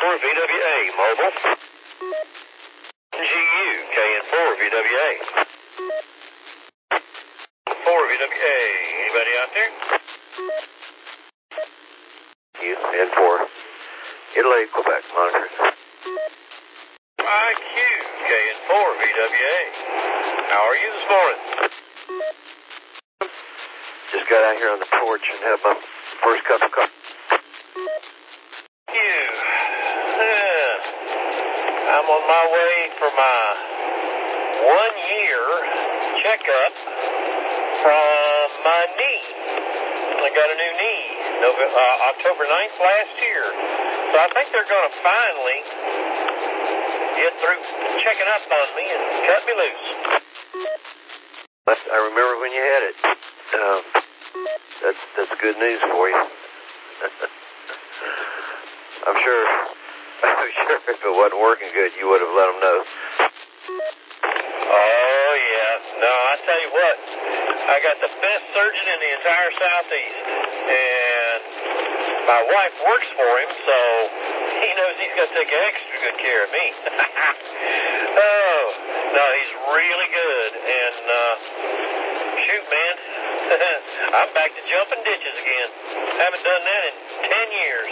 KN4 VWA, mobile. GU, KN4 VWA. 4 VWA, anybody out there? N4, Italy, Quebec, monitoring. IQ, KN4 VWA. How are you this morning? Just got out here on the porch and had my first cup of coffee. I'm on my way for my 1-year checkup from my knee. I got a new knee October 9th last year. So I think they're going to finally get through checking up on me and cut me loose. I remember when you had it. That's good news for you. I'm sure if it wasn't working good, you would have let them know. Oh, yeah. No, I tell you what, I got the best surgeon in the entire Southeast, and my wife works for him, so he knows he's got to take extra good care of me. Oh, no, he's really good, and shoot, man, I'm back to jumping ditches again. Haven't done that in 10 years.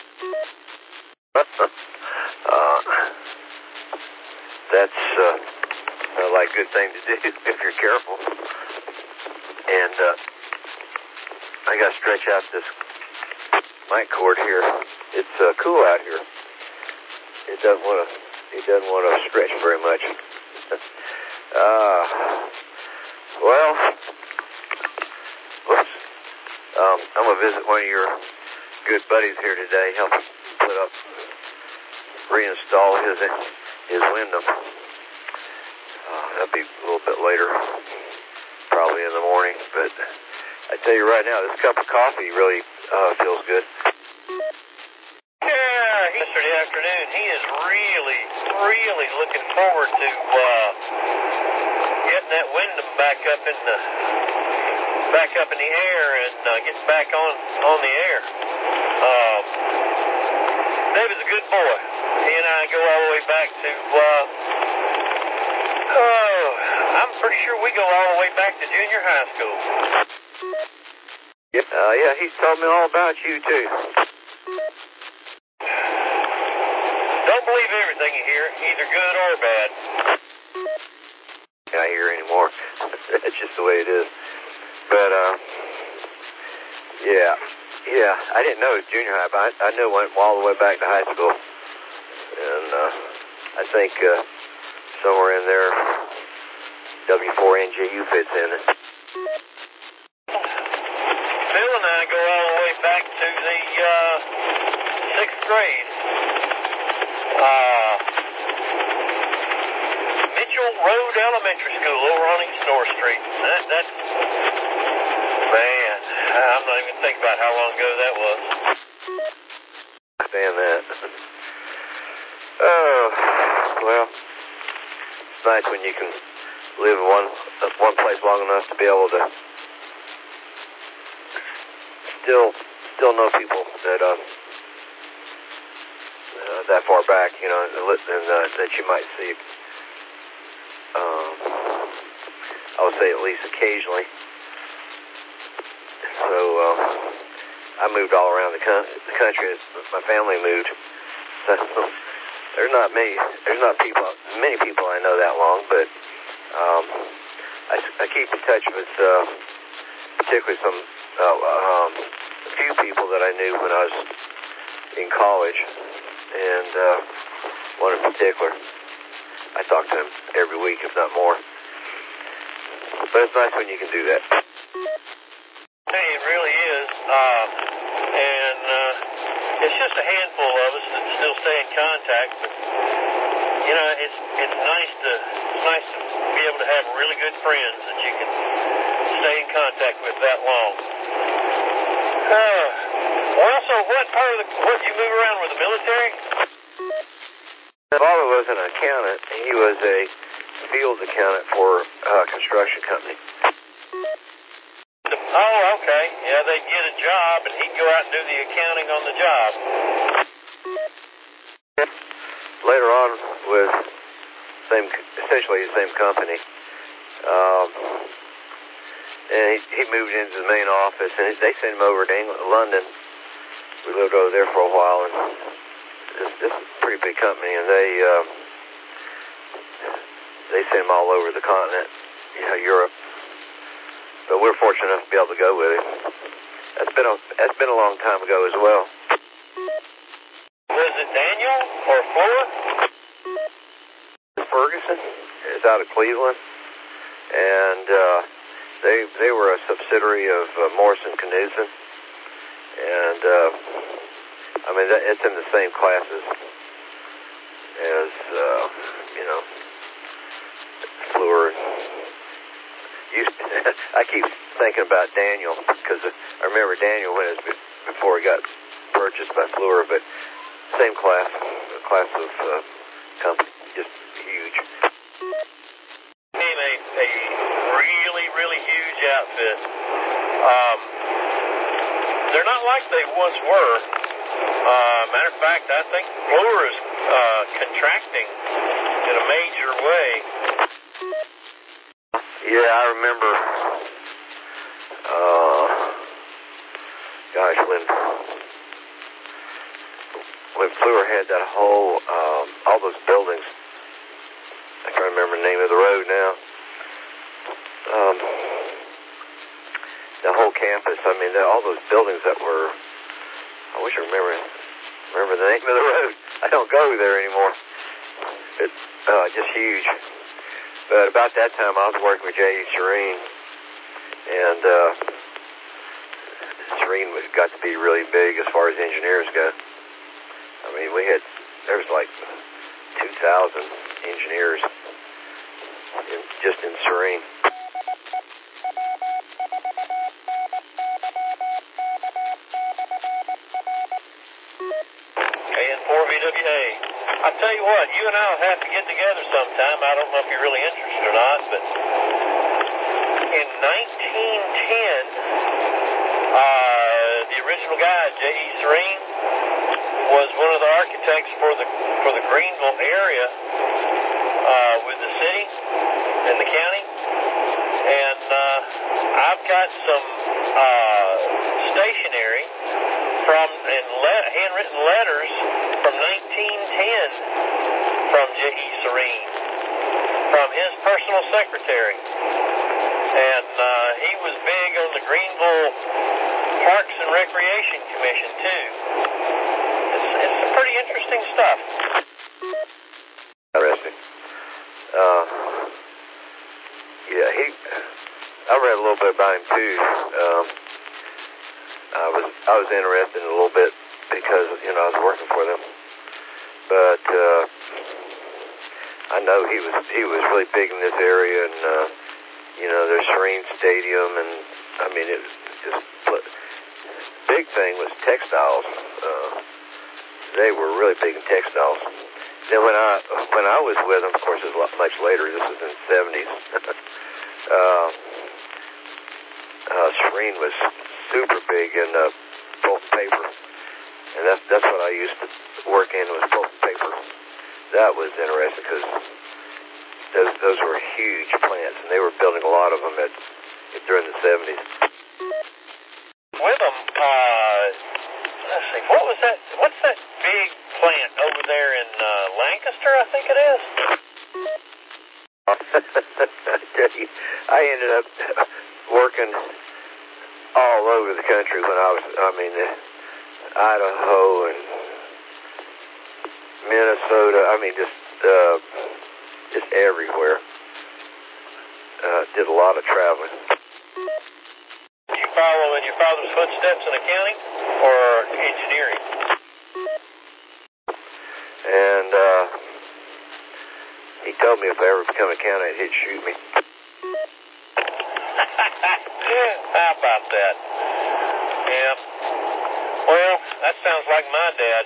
That's like a good thing to do if you're careful. And I got to stretch out this mic cord here. It's cool out here. It doesn't want to stretch very much. Well, whoops. I'm gonna visit one of your good buddies here today. Help him reinstall his window. That'll be a little bit later, probably in the morning. But I tell you right now, this cup of coffee really feels good. Yeah, yesterday afternoon, he is really looking forward to getting that window back up in the air and getting back on the air. David's a good boy. He and I go all the way back to, I'm pretty sure we go all the way back to junior high school. Yeah, he's told me all about you, too. Don't believe everything you hear, either good or bad. I hear anymore. That's just the way it is. But, yeah, I didn't know it was junior high, but I knew it went all the way back to high school. And I think somewhere in there, W4NJU fits in it. Phil and I go all the way back to the 6th grade. Mitchell Road Elementary School over on East North Street. That's man, I'm not even thinking about how long ago that was. I understand that. Oh, well, it's nice when you can live in one place long enough to be able to still know people that far back, you know, and that you might see. I would say at least occasionally. So I moved all around the country as my family moved. So there's not many people I know that long, but I keep in touch with particularly a few people that I knew when I was in college, and one in particular. I talk to him every week, if not more. But it's nice when you can do that. Hey, it really is. And it's just a handful of us that still stay in contact. But you know, it's nice to be able to have really good friends that you can stay in contact with that long. Well, so what part of what you move around with the military? My father was an accountant. He was a field accountant for a construction company. Oh, okay. Yeah, they'd get a job, and he'd go out and do the accounting on the job. later on with essentially the same company. And he moved into the main office, and they sent him over to London. We lived over there for a while, and this is a pretty big company, and they sent him all over the continent, Europe. But we're fortunate enough to be able to go with him. That's been a long time ago as well. Was it Daniel or Fuller? Ferguson is out of Cleveland, and they were a subsidiary of Morrison Knudsen, and I mean it's in the same classes as Fluor. I keep thinking about Daniel because I remember Daniel when it was before he got purchased by Fluor, but same class of company, just huge. Became a really, really huge outfit. They're not like they once were. Matter of fact, I think Fluor is contracting in a major way. Yeah, I remember. Gosh, when Fluor had that whole all those buildings. I can't remember the name of the road now. The whole campus. I mean, all those buildings that were. I wish I remember the name of the road. I don't go there anymore. It's just huge. But about that time, I was working with J.E. Serene, and Serene got to be really big as far as engineers go. I mean, there was like 2,000 engineers just in Serene. KN4VWA. I tell you what, you and I will have to get together sometime. I don't know if you're really interested or not, but in 1910, the original guy, J.E. Serene, was one of the architects for the Greenville area with the city and the county. And I've got some stationery and handwritten letters from 1910 from J.E. Serene, from his personal secretary. And he was big on the Greenville Parks and Recreation Commission, too. It's some pretty interesting stuff. Interesting. Yeah, I read a little bit about him, too. I was interested in a little bit because, I was working for them. But I know he was really big in this area, and there's Serene Stadium, and I mean it was just big thing was textiles. They were really big in textiles. Then when I was with them, of course, it was much later. This was in the 70s. Serene was super big in pulp paper, and that's what I used to work in, was pulp paper. That was interesting because those were huge plants, and they were building a lot of them during the 70s. With them, let's see, what was that? What's that big plant over there in Lancaster? I think it is. I ended up working all over the country when Idaho and Minnesota. I mean, just everywhere. Did a lot of traveling. You follow in your father's footsteps in accounting or engineering? And he told me if I ever become an accountant, he'd shoot me. How about that? Yeah. Well, that sounds like my dad.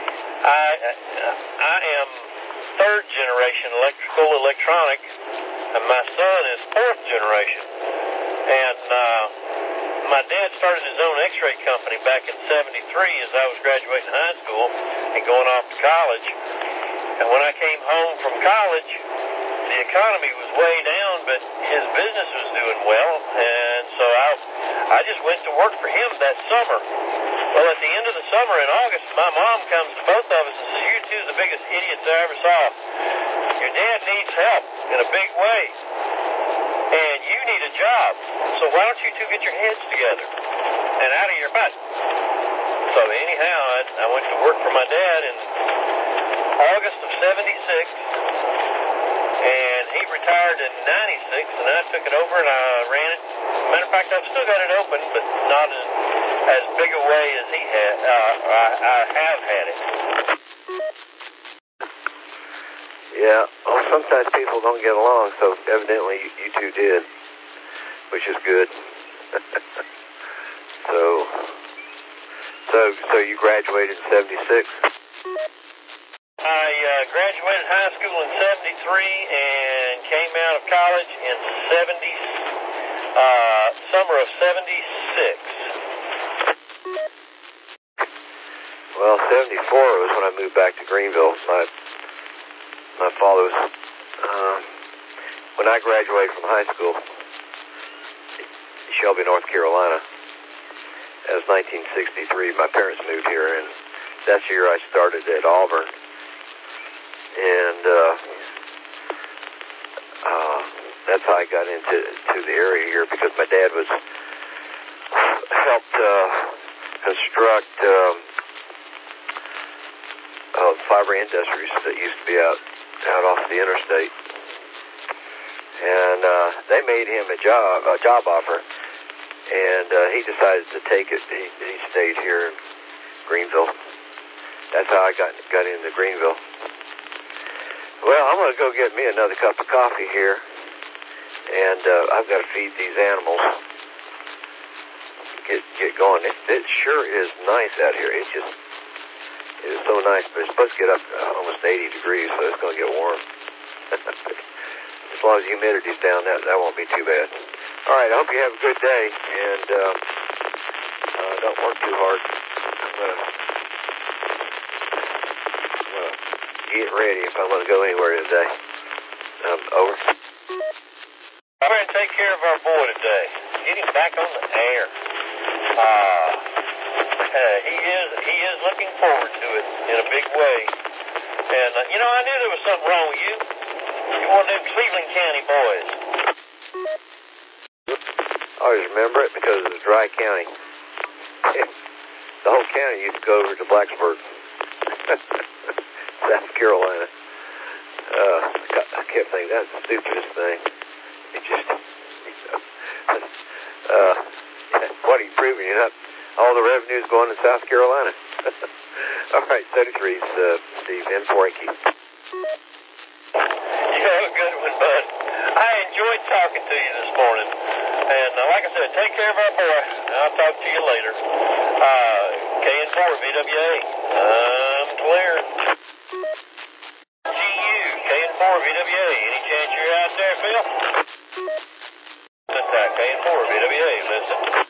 I am third generation electronic, and my son is fourth generation. And my dad started his own X-ray company back in '73 as I was graduating high school and going off to college. And when I came home from college, the economy was way down, but his business was doing well, and so I just went to work for him that summer. Well, at the end of the summer in August, my mom comes to both of us and says, "You two are the biggest idiots I ever saw. Your dad needs help in a big way, and you need a job. So why don't you two get your heads together and out of your butt?" So anyhow, I went to work for my dad in August of '76, and he retired in '96, and I took it over and I ran it. Matter of fact, I've still got it open, but not in as big a way as he had. I have had it. Yeah, well, sometimes people don't get along, so evidently you two did, which is good. So you graduated in '76? I graduated high school in '73 and came out of college in summer of '76. Well, '74 was when I moved back to Greenville. My father was, when I graduated from high school, Shelby, North Carolina. That was 1963. My parents moved here, and that's the year I started at Auburn. And that's how I got into the area here, because my dad was helped construct fiber industries that used to be out off the interstate, and they made him a job offer, and he decided to take it. He stayed here in Greenville. That's how I got into Greenville. Well, I'm going to go get me another cup of coffee here, and I've got to feed these animals. Get going. It sure is nice out here. It is so nice, but it's supposed to get up almost 80 degrees, so it's going to get warm. As long as the humidity's down, that won't be too bad. All right, I hope you have a good day, and don't work too hard. I'm going to get ready if I'm going to go anywhere today. Over. We're going to take care of our boy today. Get him back on the air. He is looking forward to it in a big way. And, I knew there was something wrong with you. You're one of them Cleveland County boys. I always remember it because it was Dry County. The whole county used to go over to Blacksburg, South Carolina. I kept thinking, that's the stupidest thing. It just, what are you proving? You're not, all the revenue's going to South Carolina. All right, 33's Steve in Frankie. You have a good one, bud. I enjoyed talking to you this morning. And like I said, take care of our boy. I'll talk to you later. KN4 VWA. I'm clear. GU, KN4 VWA. Any chance you're out there, Phil? Contact KN4 VWA. Listen.